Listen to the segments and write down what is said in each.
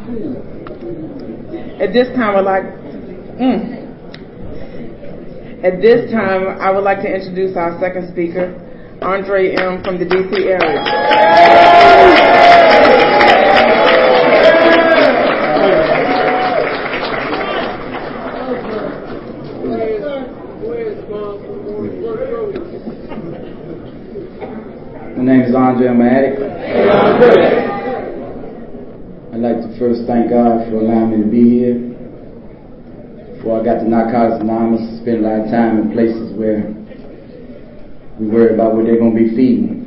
At this time, I would like to introduce our second speaker, Andre M. from the D.C. area. My name is Andre. I'm an addict. I'd like to first thank God for allowing me to be here. Before I got to Narcotics Anonymous, I spent a lot of time in places where we worry about what they're going to be feeding.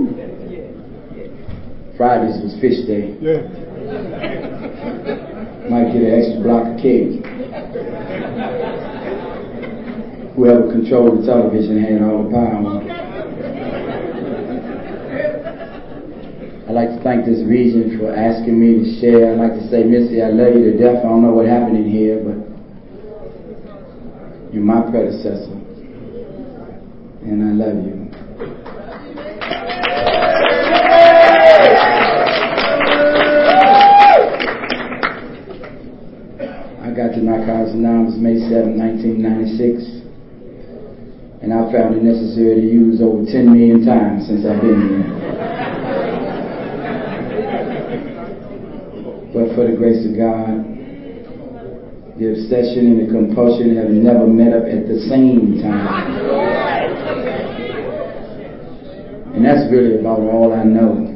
Fridays was fish day. Might get an extra block of cake. Whoever controlled the television had all the power. I'd like to thank this region for asking me to share. I'd like to say, Missy, I love you to death. I don't know what happened in here, but you're my predecessor, and I love you. I got to Narcotics Anonymous May 7, 1996, and I found it necessary to use over 10 million times since I've been here. But for the grace of God, the obsession and the compulsion have never met up at the same time. And that's really about all I know.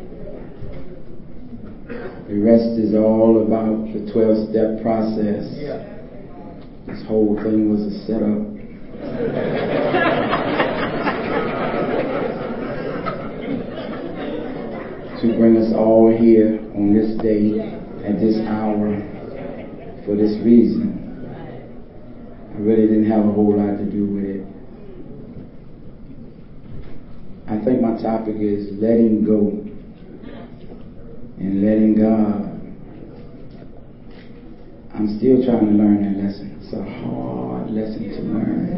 The rest is all about the 12-step process. This whole thing was a setup. To bring us all here on this day, at this hour, for this reason. I really didn't have a whole lot to do with it. I think my topic is letting go and letting God. I'm still trying to learn that lesson. It's a hard lesson to learn.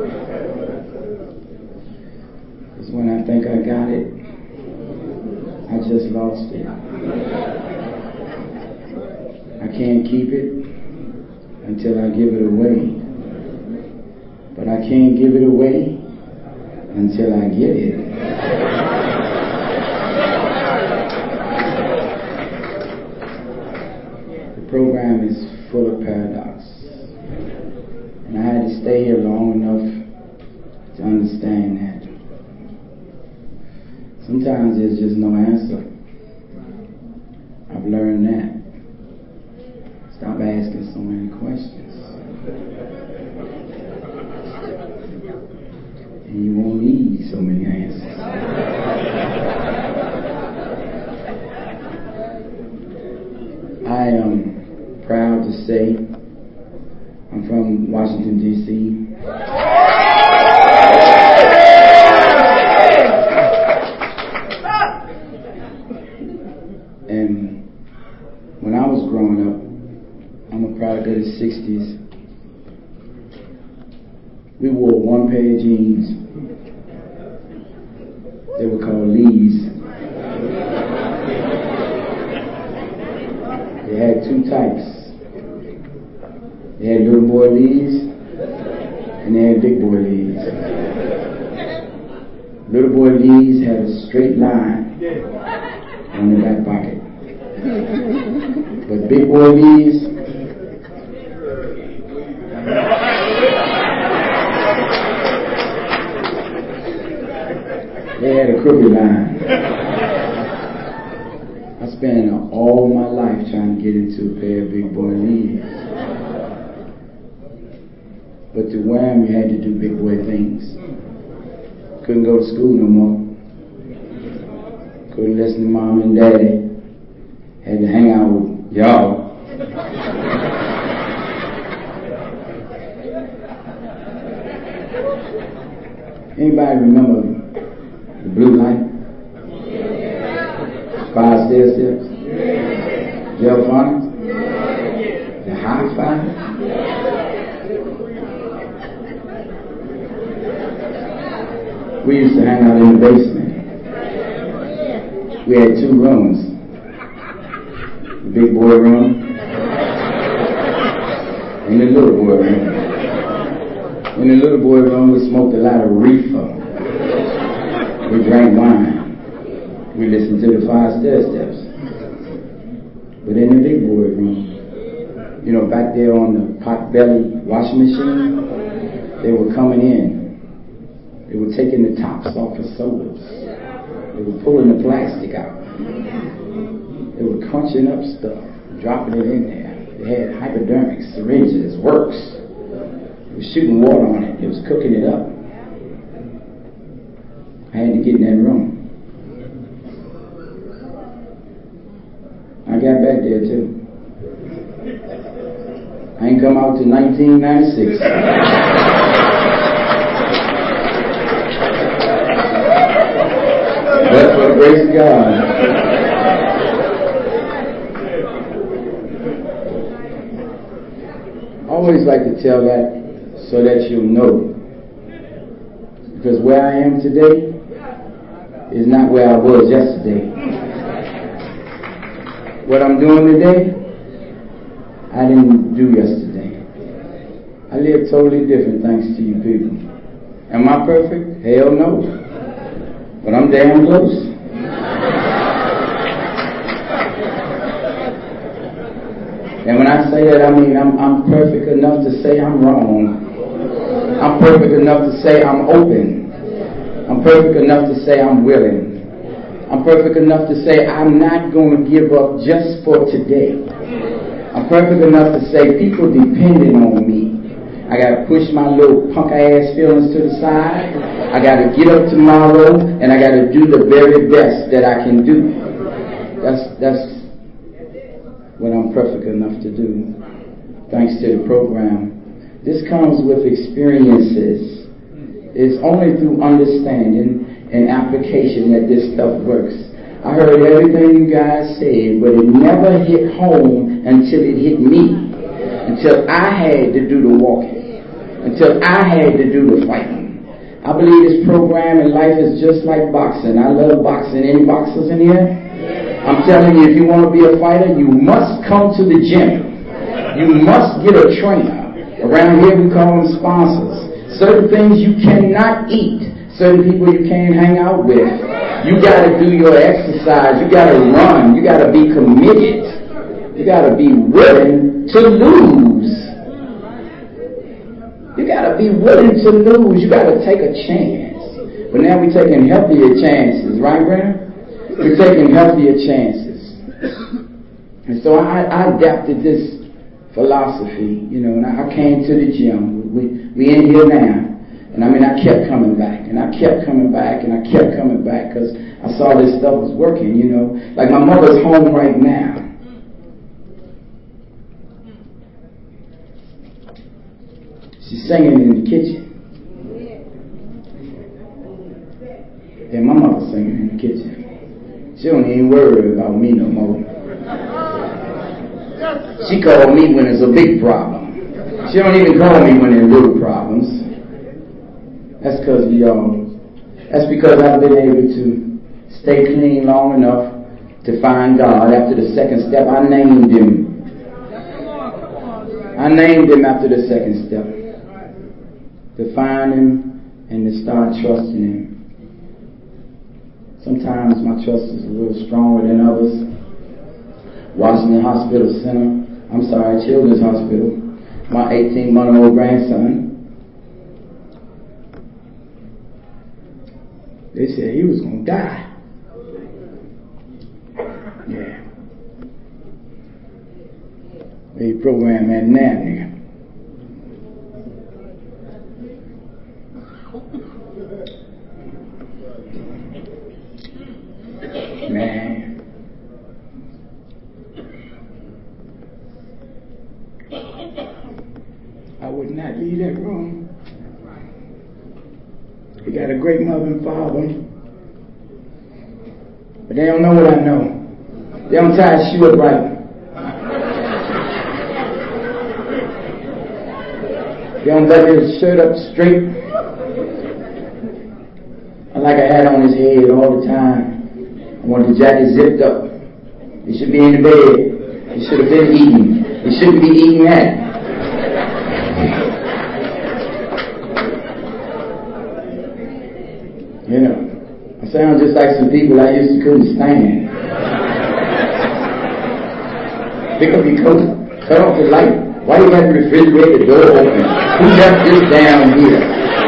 Because when I think I got it, I just lost it. I can't keep it until I give it away. But I can't give it away until I get it. The program is full of paradox. And I had to stay here long enough to understand that. Sometimes there's just no answer. I've learned that. Stop asking so many questions. And you won't need so many answers. I am proud to say I'm from Washington, D.C. And when I was growing up, I'm a product of the 60s. We wore one pair of jeans. They were called Lee's. They had two types. They had little boy Lee's and they had big boy Lee's. Little boy Lee's had a straight line on the back pocket. But big boy Lee's, they had a crooked line. I spent all my life trying to get into a pair of big boy Lee's. But to wear them, you had to do big boy things. Couldn't go to school no more. Couldn't listen to mom and daddy. Had to hang out with y'all. Anybody remember the blue light? 5 stair-steps? Gelphonics? The high five? We used to hang out in the basement. We had 2 rooms. The big boy room and the little boy room. In the little boy room, we smoked a lot of reefer. We drank wine. We listened to the 5 stair-steps. But in the big boy room, you know, back there on the pot-belly washing machine, they were coming in. They were taking the tops off of sodas. They were pulling the plastic out. They were crunching up stuff, dropping it in there. They had hypodermic syringes, works. They were shooting water on it. They was cooking it up. I had to get in that room. I got back there too. I ain't come out till 1996. But for the grace of God. I always like to tell that so that you'll know. Because where I am today is not where I was yesterday. What I'm doing today, I didn't do yesterday. I live totally different thanks to you people. Am I perfect? Hell no. But I'm damn close. And when I say that, I mean I'm perfect enough to say I'm wrong. I'm perfect enough to say I'm open. I'm perfect enough to say I'm willing. I'm perfect enough to say I'm not going to give up just for today. I'm perfect enough to say people depending on me. I got to push my little punk ass feelings to the side. I got to get up tomorrow and I got to do the very best that I can do. That's what I'm perfect enough to do. Thanks to the program. This comes with experiences. It's only through understanding and application that this stuff works. I heard everything you guys said, but it never hit home until it hit me. Until I had to do the walking. Until I had to do the fighting. I believe this program in life is just like boxing. I love boxing. Any boxers in here? I'm telling you, if you want to be a fighter, you must come to the gym. You must get a trainer. Around here we call them sponsors. Certain things you cannot eat. Certain people you can't hang out with. You got to do your exercise. You got to run. You got to be committed. You got to be willing to lose. You got to be willing to lose. You got to take a chance. But now we're taking healthier chances, right, Graham? We're taking healthier chances. And so I adapted this philosophy, you know, and I came to the gym. We in here now. And I mean, I kept coming back, and I kept coming back, and I kept coming back because I saw this stuff was working, you know. Like my mother's home right now. She's singing in the kitchen. Yeah, my mother's singing in the kitchen. She don't even worry about me no more. She called me when it's a big problem. She don't even call me when there's little problems. That's because of y'all. That's because I've been able to stay clean long enough to find God. After the second step, I named Him. I named Him after the second step. To find Him and to start trusting Him. Sometimes my trust is a little stronger than others. Washington Hospital Center. Children's Hospital. My 18-month-old grandson. They said he was going to die. Yeah. They programmed that nigga. Man. I would not leave that room. He got a great mother and father. But they don't know what I know. They don't tie his shoe up right. They don't button his shirt up straight. I like a hat on his head all the time. I want the jacket zipped up. He should be in the bed. He He should have been eating. He shouldn't be eating that. You know, I sound just like some people I used to couldn't stand. Pick up your coat, cut off the light. Why you got the refrigerator door open? Who left this down here?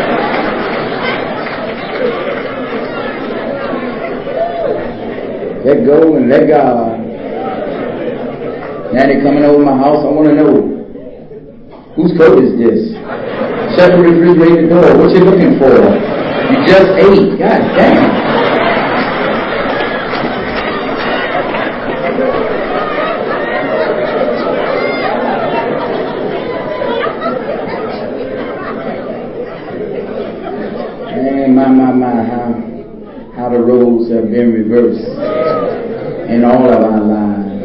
Let go and let God. Now they're coming over my house. I want to know, whose coat is this? Shut the refrigerator door. What you looking for? You just ate. God damn. How the roles have been reversed in all of our lives.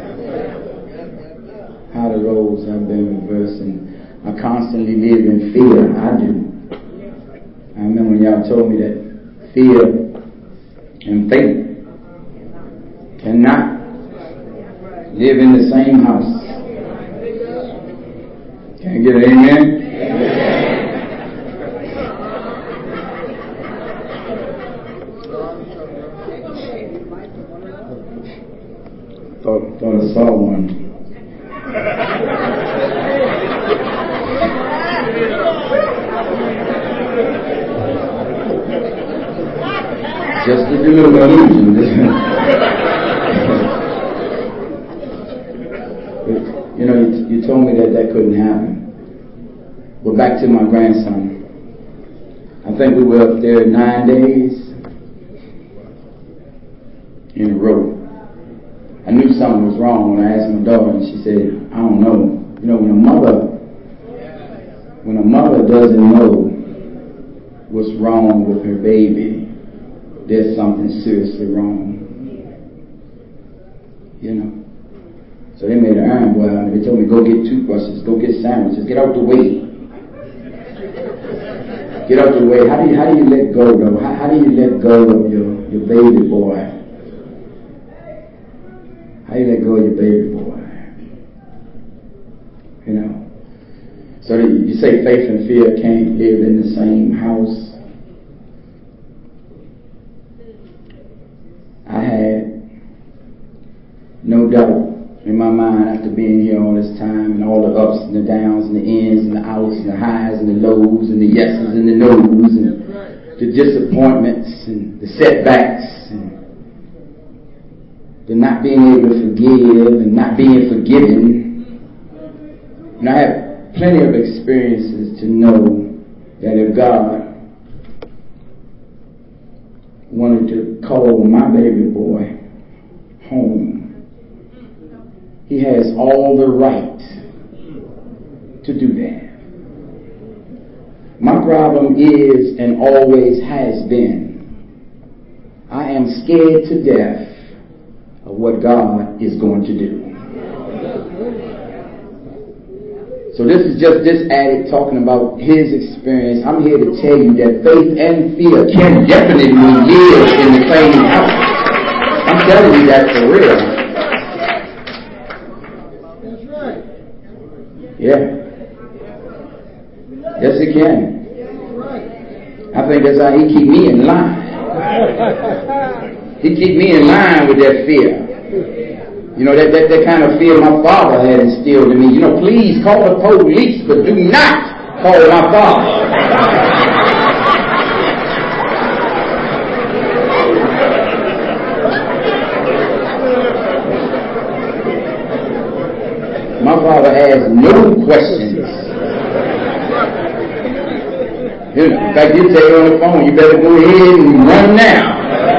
How the roles have been reversed, and I constantly live in fear. I do. I remember when y'all told me that fear and faith cannot live in the same house. Can I get an amen? Thought I saw one. Just a little illusion. You know, you told me that couldn't happen. Well, back to my grandson. I think we were up there 9 days in a row. I knew something was wrong when I asked my daughter, and she said, I don't know. You know, when a mother doesn't know what's wrong with her baby, there's something seriously wrong. You know? So they made an iron boy out of me. They told me, go get toothbrushes, go get sandwiches, get out the way. Get out the way. How do you let go, though? How do you let go of your baby boy? How do you let go of your baby boy? You know? So you say faith and fear can't live in the same house. I had no doubt in my mind after being here all this time, and all the ups and the downs and the ins and the outs and the highs and the lows and the yeses and the no's and the disappointments and the setbacks and the not being able to forgive and not being forgiven. And I have plenty of experiences to know that if God wanted to call my baby boy home, He has all the right to do that. My problem is and always has been, I am scared to death of what God is going to do. So this is just this addict talking about his experience. I'm here to tell you that faith and fear can definitely live in the same house. I'm telling you that for real. Yeah. Yes, it can. I think that's how He keep me in line. He keep me in line with that fear. You know, that kind of fear my father had instilled in me. You know, please call the police, but do not call my father. My father asked no questions. You know, in fact, he'd tell you on the phone, you better go ahead and run now.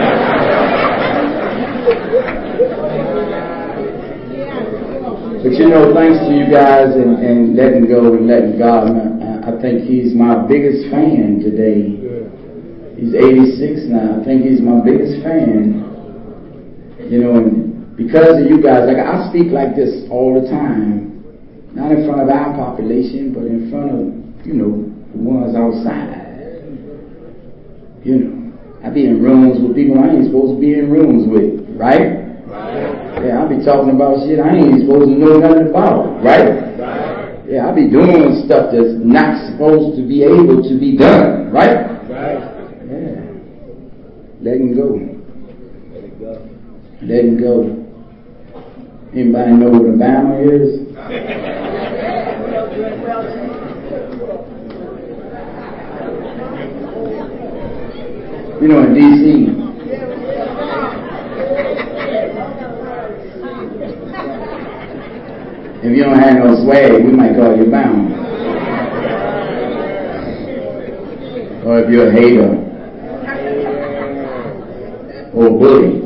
But you know, thanks to you guys and letting go and letting God, I think He's my biggest fan today. He's 86 now. I think He's my biggest fan. You know, and because of you guys, like I speak like this all the time, not in front of our population, but in front of, you know, the ones outside. You know, I be in rooms with people I ain't supposed to be in rooms with, right? Yeah, I be talking about shit I ain't supposed to know nothing about, right? Yeah, I be doing stuff that's not supposed to be able to be done, right? Yeah. Letting go. Letting go. Anybody know what a Bama is? You know, in D.C., if you don't have no swag, we might call you Bama. Or if you're a hater or a bully.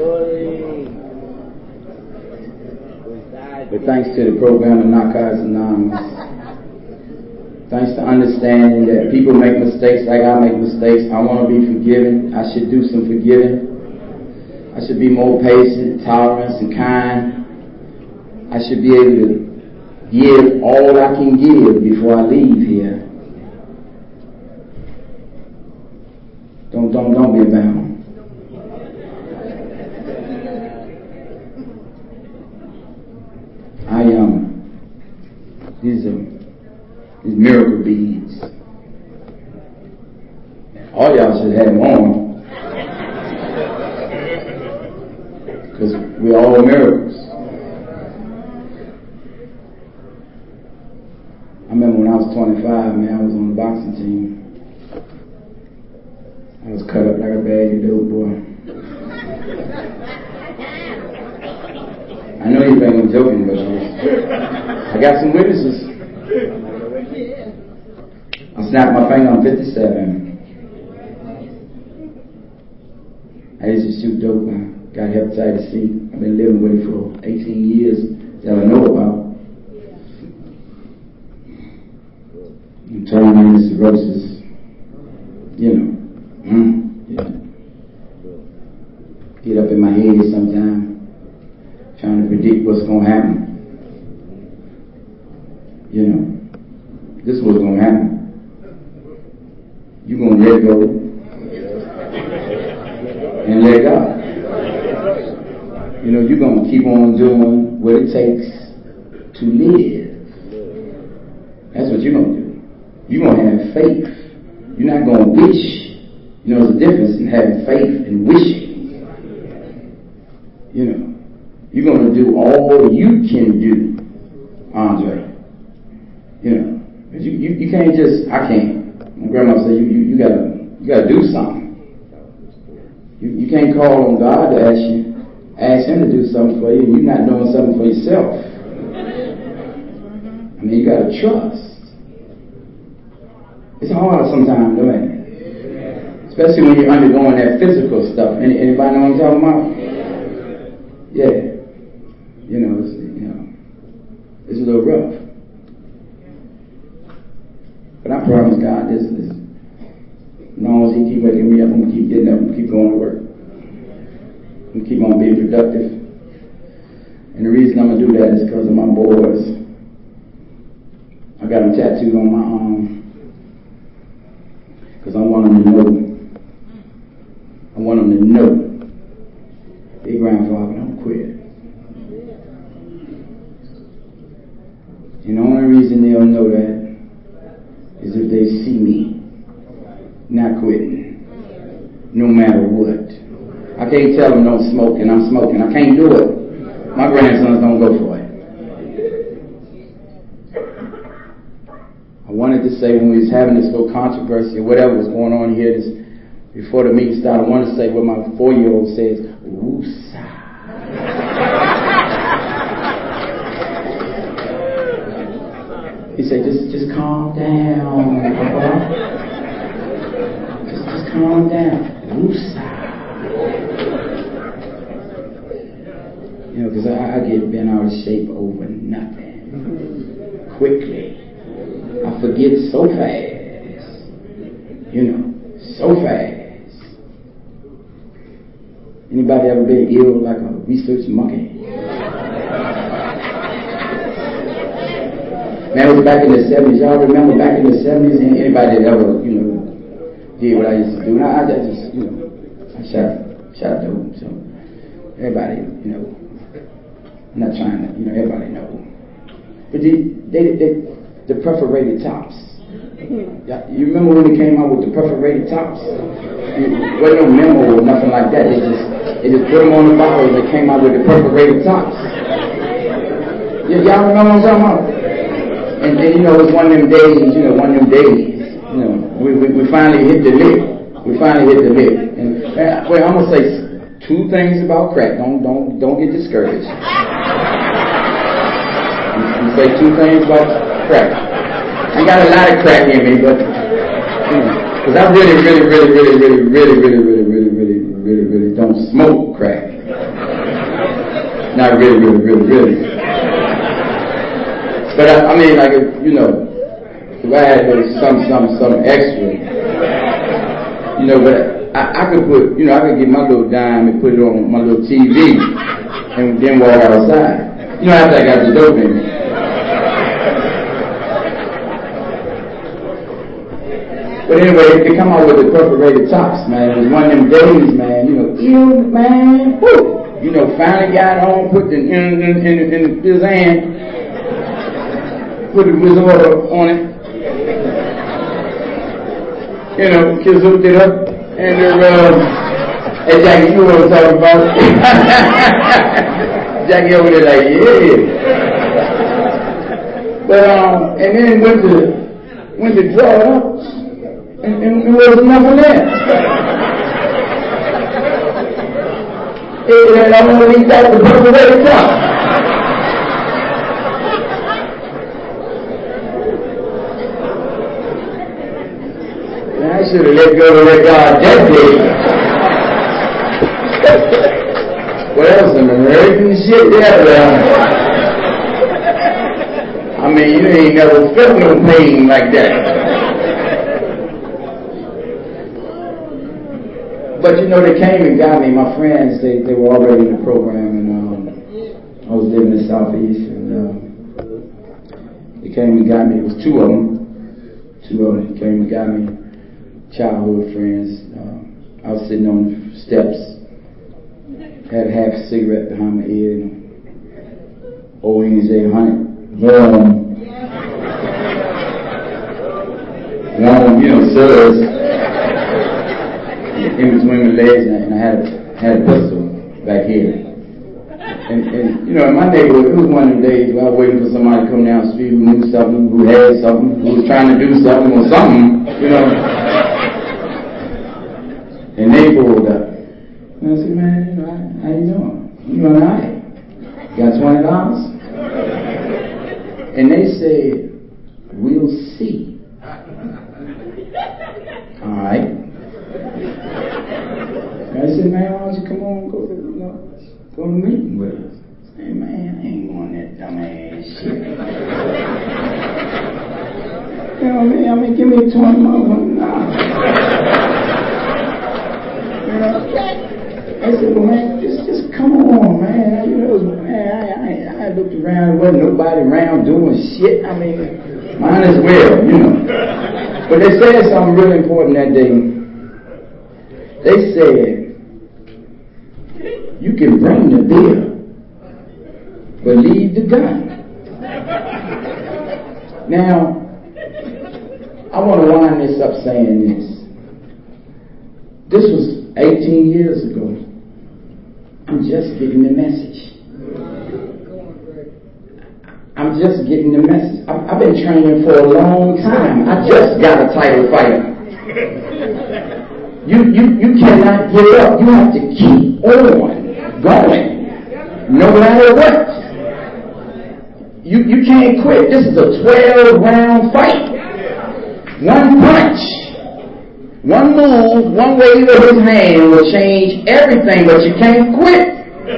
But thanks to the program of Narcotics Anonymous, thanks to understanding that people make mistakes like I make mistakes, I want to be forgiven. I should do some forgiving. I should be more patient, tolerant, and kind. I should be able to give all I can give before I leave here. Don't be bound. These miracle beads. All y'all should have them on, because we're all miracles. I remember when I was 25, man, I was on the boxing team. I was cut up like a bag of dope, boy. I know you think I'm joking, but I got some witnesses. I snapped my finger on 57. I used to shoot dope. I got hepatitis C. I've been living with it for 18 years that I know about. And terminal cirrhosis. You know. Yeah. Get up in my head sometimes, trying to predict what's going to happen. You know, this is what's going to happen. You're going to let go and let God. You know, you're going to keep on doing what it takes to live. That's what you're going to do. You're going to have faith. You're not going to wish. You know, there's a difference in having faith and wishing. You know, you're going to do all you can do, Andre. You know, but you can't just, I can't. My grandma said you gotta do something. You can't call on God to ask him to do something for you, and you're not doing something for yourself. I mean, you gotta trust. It's hard sometimes, though, ain't it? Especially when you're undergoing that physical stuff. Anybody know what I'm talking about? Yeah. You know, it's a little rough. But I promise God, this as long as He keep waking me up, I'm gonna keep getting up and keep going to work. I'm gonna keep on being productive. And the reason I'm gonna do that is because of my boys. I got them tattooed on my arm because I want them to know. I want them to know their grandfather don't quit. And the only reason they'll know that is if they see me not quitting, no matter what. I can't tell them don't smoke and I'm smoking. I can't do it. My grandsons don't go for it. I wanted to say when we was having this little controversy or whatever was going on here this, before the meeting started, I wanted to say what my 4-year-old says, woosah. He said, just calm down, Papa. Just calm down. Woosah. You know, because I get bent out of shape over nothing. Quickly. I forget so fast. You know, so fast. Anybody ever been ill like a research monkey? Man, it was back in the 70s. Y'all remember back in the 70s? Anybody that ever, did what I used to do? And I just, I shot dope. So everybody, I'm not trying to, everybody know. But the perforated tops. You remember when they came out with the perforated tops? It wasn't no memo or nothing like that. They just put them on the bottle and they came out with the perforated tops. Y'all remember what I'm talking about? And it was one of them days, we finally hit the lick. And well, I'm gonna say two things about crack. Don't get discouraged. I'm say two things about crack. I got a lot of crack in me, but because I really don't smoke crack. Not really. But I mean, like if I had some extra, but I could put, I could get my little dime and put it on my little TV and then walk outside. After I got the dope in me. But anyway, they come out with the perforated tops, man. It was one of them days, man. Man, whoo. Finally got on, put in his hand, put the wizard on it. Kizooked it up, and hey Jackie, you know what I'm talking about? Jackie over there like, yeah. But and then went to draw it up, and there was nothing there. And I'm gonna leave that the perforated top. I should have let go of that God that day. What else? Some American shit there. I mean, you ain't never felt no pain like that. But they came and got me. My friends, they were already in the program, and I was living in the Southeast, and they came and got me. It was two of them. Came and got me. Childhood friends. I was sitting on the steps, had a half a cigarette behind my ear, old NJ 100, warm, suds in between my legs, and I had a pistol back here. And in my neighborhood, it was one of them days where I was waiting for somebody to come down the street who knew something, who had something, who was trying to do something or something, And they pulled up. And I said, man, how you doing? You all right? Got $20? And they said, we'll see. All right. And I said, man, why don't you come on and go to the meeting with us? I said, man, I ain't going that dumb ass shit. I mean, give me $20 now. I said, well, man, just come on, man. I looked around, there wasn't nobody around doing shit. I mean, mine as well, But they said something really important that day. They said, you can bring the beer, but leave the gun. Now, I want to wind this up saying this. This was 18 years ago. I'm just getting the message. I've been training for a long time. I just got a title fighter. You cannot give up. You have to keep on going, no matter what. You can't quit. This is a 12-round fight. One punch, one move, one wave of his hand will change everything, but you can't quit.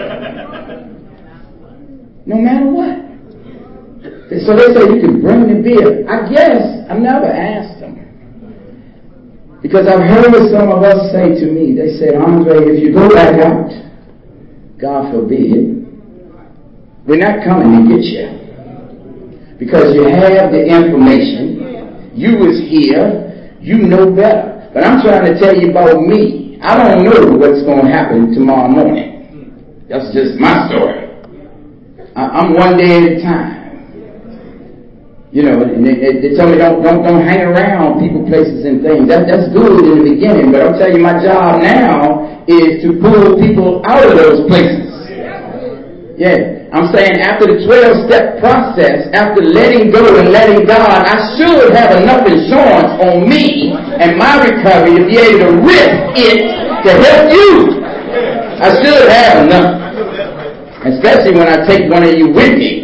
No matter what. So they say you can bring the beer. I guess I never asked them. Because I've heard some of us say to me, they said, Andre, if you go back out, God forbid, we're not coming to get you. Because you have the information. You was here. You know better. But I'm trying to tell you about me. I don't know what's going to happen tomorrow morning. That's just my story. I'm one day at a time. You know, and they tell me don't hang around people, places, and things. That's good in the beginning, but I'll tell you, my job now is to pull people out of those places. Yeah, I'm saying after the 12-step process, after letting go and letting God, I should have enough insurance on me and my recovery to be able to risk it to help you. I should have enough. Especially when I take one of you with me.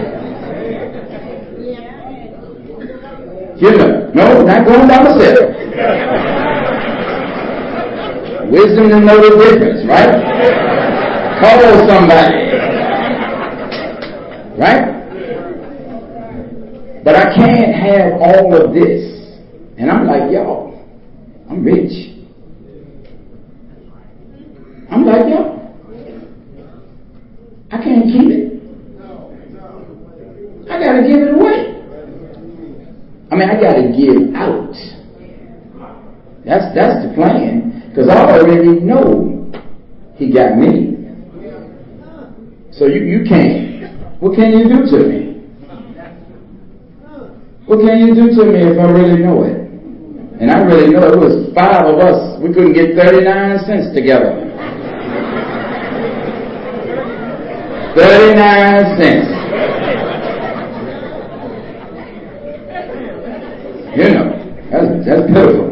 You know, no, not going by myself. Wisdom to know the difference, right? Call somebody. Right? But I can't have all of this. And I'm like, y'all, I'm rich. I'm like, y'all, I can't keep it. I got to give it away. I mean, I got to give out. That's the plan. Because I already know he got me. So you can't. What can you do to me? What can you do to me if I really know it? And I really know it was 5 of us. We couldn't get 39 cents together. 39 cents. You know, that's pitiful.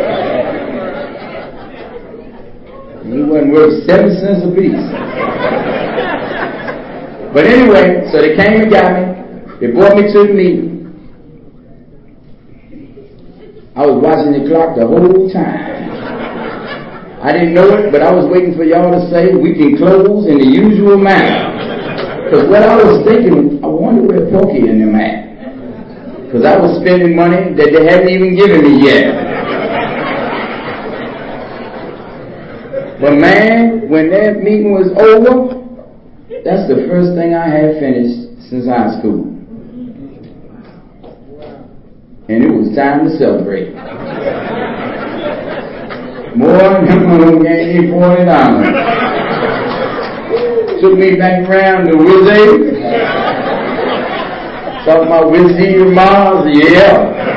We wasn't worth 7 cents a piece. But anyway, so they came and got me. They brought me to the meeting. I was watching the clock the whole time. I didn't know it, but I was waiting for y'all to say we can close in the usual manner. Because what I was thinking, I wonder where Pokey and them at. Because I was spending money that they hadn't even given me yet. But man, when that meeting was over, that's the first thing I had finished since high school. And it was time to celebrate. More than $40. Took me back around to Wizzy. Talking about Wizzy and Mars, yeah.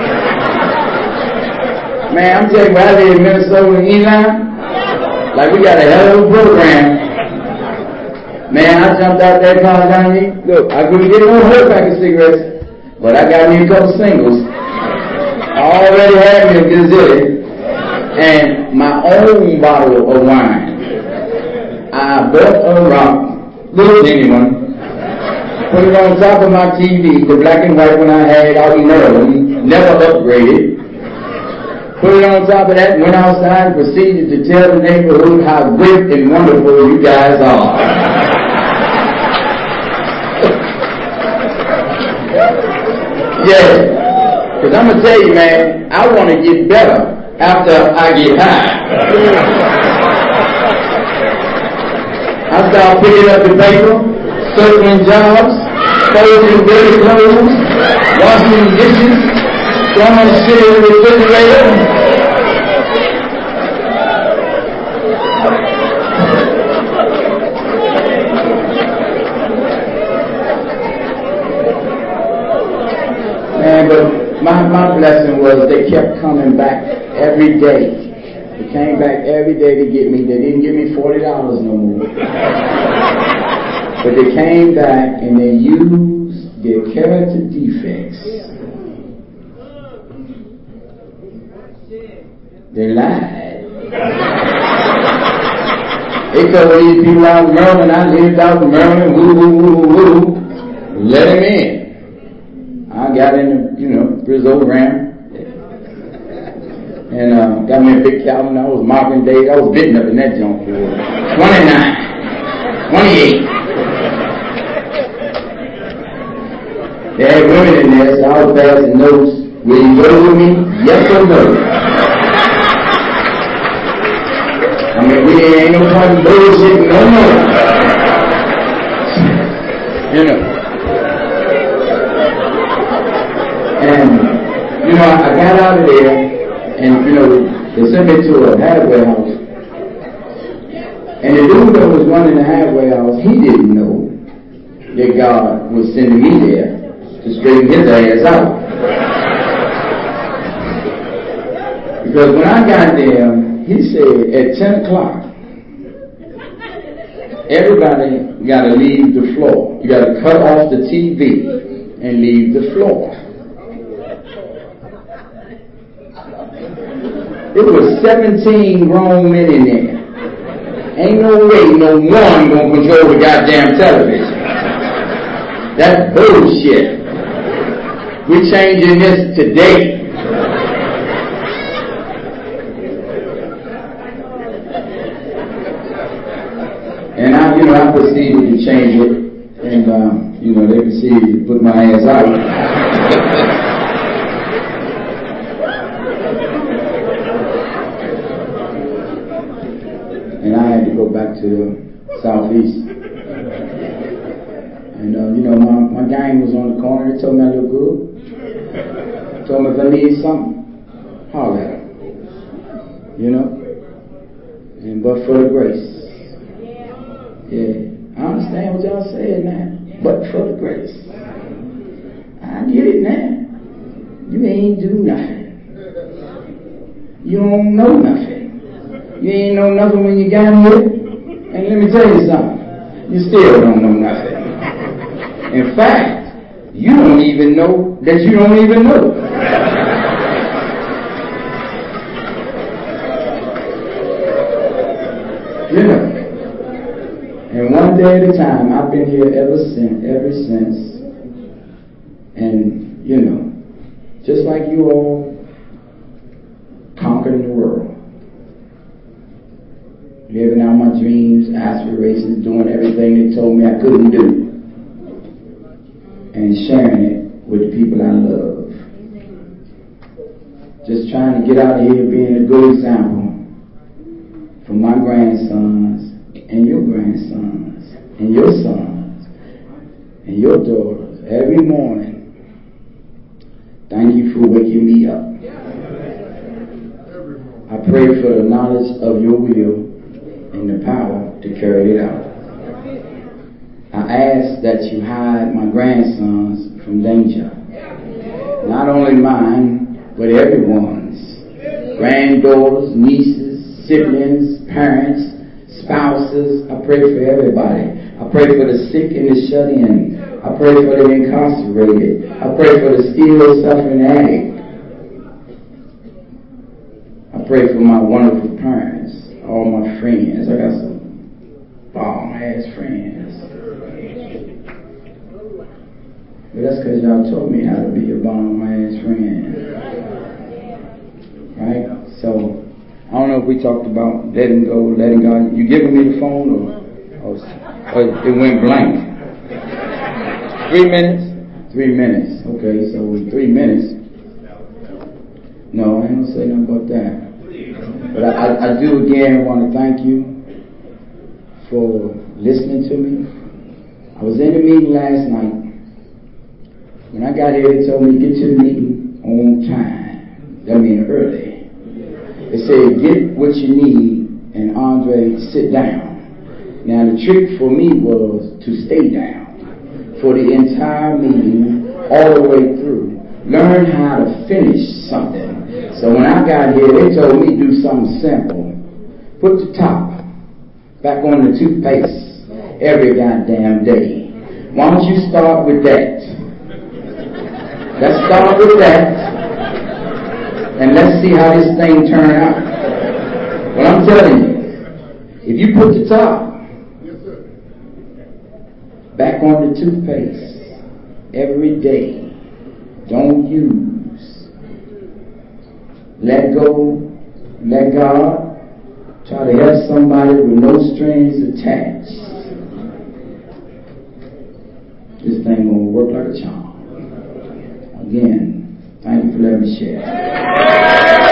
Man, I'm telling you, I live in Minnesota and Eli. Like we got a hell of a program. Man, I jumped out that car down here. Look, I couldn't get no whole pack of cigarettes, but I got me a couple singles. I already had me a gazillion and my own bottle of wine. I bought a rock, little tiny one, put it on top of my TV, the black and white one I had out in Maryland, never upgraded. Put it on top of that, went outside and proceeded to tell the neighborhood how great and wonderful you guys are. Yeah. Because I'm going to tell you, man, I want to get better after I get high. I start picking up the paper, circling jobs, folding dirty clothes, washing dishes, throwing shit in the refrigerator. Man, but my blessing was they kept coming back every day. They came back every day to get me. They didn't give me $40 no more. But they came back and they used their character defects. They lied. They told these people out in Maryland, I lived out in Maryland, woo. Let him in. I got in the, Brizzo Ram. And got me a big Calvin. I was marking days. I was bidding up in that junk for 29, 28. They had women in there, so I was passing notes. Will you go with me? Yes or no? I mean, we ain't no point in bullshit no more. And, I got out of there, and, they sent me to a hardware house. And the dude that was running the halfway house, he didn't know that God was sending me there to straighten his ass out. Because when I got there, he said at 10 o'clock, everybody got to leave the floor. You got to cut off the TV and leave the floor. It was 17 grown men in there. Ain't no way no one gonna control the goddamn television. That's bullshit. We're changing this today. And I proceeded to change it, and they proceeded to put my ass out. And I had to go back to the southeast. And my gang was on the corner. They told me I looked good. Told me if I needed something, holler at them. And but for the grace. Yeah, I understand what y'all saying now. But for the grace. I get it now. You ain't do nothing. You don't know nothing. You ain't know nothing when you got here. And let me tell you something. You still don't know nothing. In fact, you don't even know that you don't even know. And one day at a time, I've been here ever since. And, just like you all conquering the world. Living out my dreams, aspirations, doing everything they told me I couldn't do. And sharing it with the people I love. Just trying to get out of here being a good example for my grandsons and your grandsons and your sons and your daughters every morning. Thank you for waking me up. I pray for the knowledge of your will and the power to carry it out. I ask that you hide my grandsons from danger. Not only mine, but everyone's. Granddaughters, nieces, siblings, parents, spouses. I pray for everybody. I pray for the sick and the shut in. I pray for the incarcerated. I pray for the still suffering addict. I pray for my wonderful parents, all my friends. I got some bomb-ass friends. But that's because y'all taught me how to be a bomb-ass friend. Right? So, I don't know if we talked about letting go, letting God. You giving me the phone or it went blank? 3 minutes? 3 minutes. Okay, so in 3 minutes. No, I ain't gonna say nothing about that. But I do again want to thank you for listening to me. I was in the meeting last night. When I got here, they told me to get to the meeting on time. That means early. They said, get what you need, and Andre, sit down. Now, the trick for me was to stay down for the entire meeting, all the way through. Learn how to finish something. So when I got here, they told me do something simple. Put the top back on the toothpaste every goddamn day. Why don't you start with that? Let's start with that. And let's see how this thing turns out. Well, I'm telling you, if you put the top back on the toothpaste every day, don't use, let go, let God, try to help somebody with no strings attached. This thing gonna work like a charm. Again, thank you for letting me share.